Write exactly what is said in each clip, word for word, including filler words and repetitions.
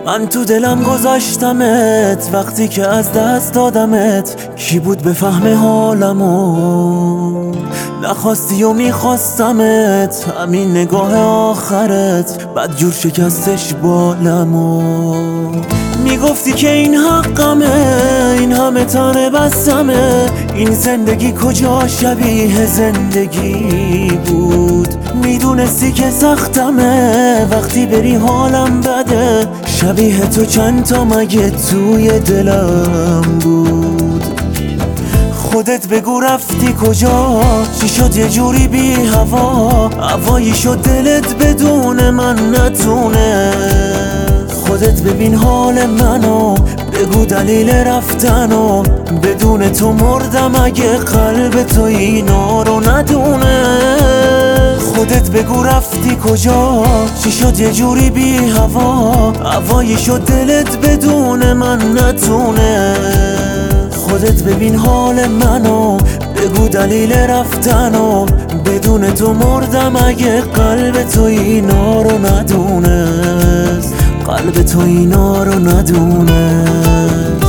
من تو دلم گذاشتمت وقتی که از دست دادمت. کی بود بفهم حالمو؟ نخواستی و میخواستمت، همین نگاه آخرت بد جور شکستش بالمو. میگفتی که این حقمه، این همه تنه بستمه، این زندگی کجا شبیه زندگی بود؟ میدونستی که سختمه وقتی بری حالم بده، شبیه تو چند تا مگه توی دلم بود؟ خودت بگو رفتی کجا؟ چی شد یه جوری بی هوا؟ هوایی شد دلت بدون من نتونه. خودت ببین حال منو، بگو دلیل رفتنو. بدون تو مردم اگه قلب تو اینا رو ندونه. خودت بگو رفتی کجا؟ چی شد یه جوری بی هوا؟ هوایی شد دلت بدون من نتونه. خودت ببین حال منو، بگو دلیل رفتنو. بدون تو مردم اگه قلب تو اینا رو ندونست، قلب تو اینا رو ندونست.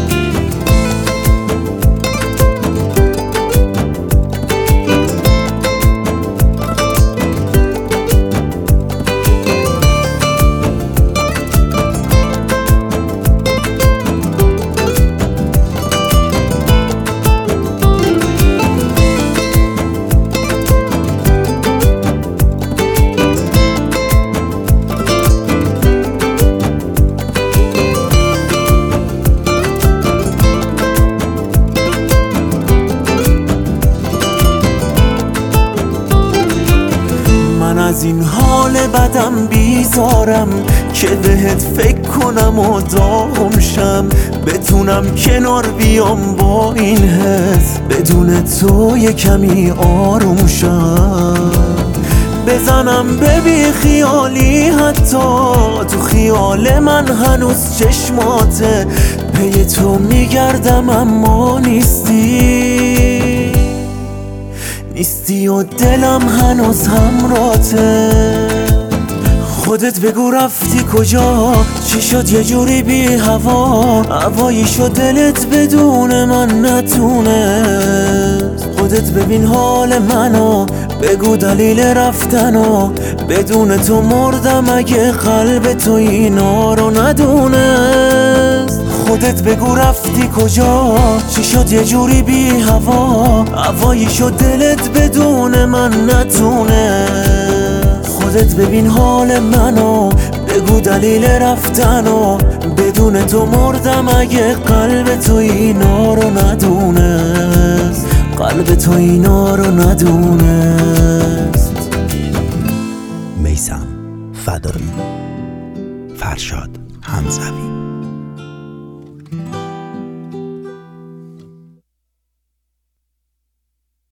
از این حال بدم بیزارم که بهت فکر کنم و داغم شم. بتونم کنار بیام با این حس، بدون تو یه کمی آروم شم. بزنم به بی خیالی حتی تو خیال من هنوز چشماته. پی تو میگردم اما نیستی، نیستی و دلم هنوز همراته. خودت بگو رفتی کجا؟ چی شد یه جوری بی هوا؟ هوایی شد دلت بدون من نتونه. خودت ببین حال منو، بگو دلیل رفتنو. بدون تو مردم اگه قلب تو اینا رو ندونست. خودت بگو رفتی کجا؟ چی شد یه جوری بی هوا؟ هوایی شد دلت بدون من نتونه. خودت ببین حال منو، بگو دلیل رفتنو. بدون تو مردم اگه قلب تو اینا رو ندونست، قلب تو اینا رو ندونست. میثم فدایی، فرشاد حمزوی.